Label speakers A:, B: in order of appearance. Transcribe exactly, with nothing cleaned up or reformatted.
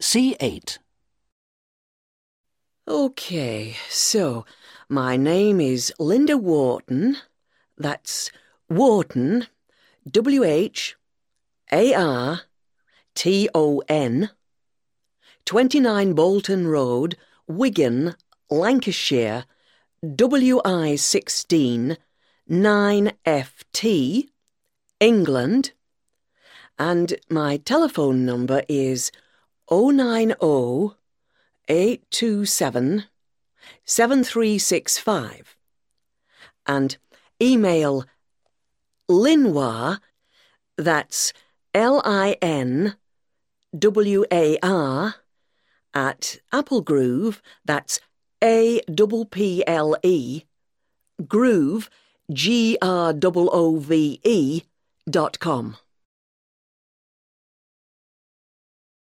A: C eight.
B: OK, so my name is Linda Wharton. That's Wharton, W H A R T O N, twenty-nine Bolton Road, Wigan, Lancashire, W I sixteen nine F T, England, and my telephone number is oh nine oh, eight two seven, seven three six five, and email Linwar, that's L I N W A R, at Applegroove, that's A P P L E, Groove, G R O O V E, dot com.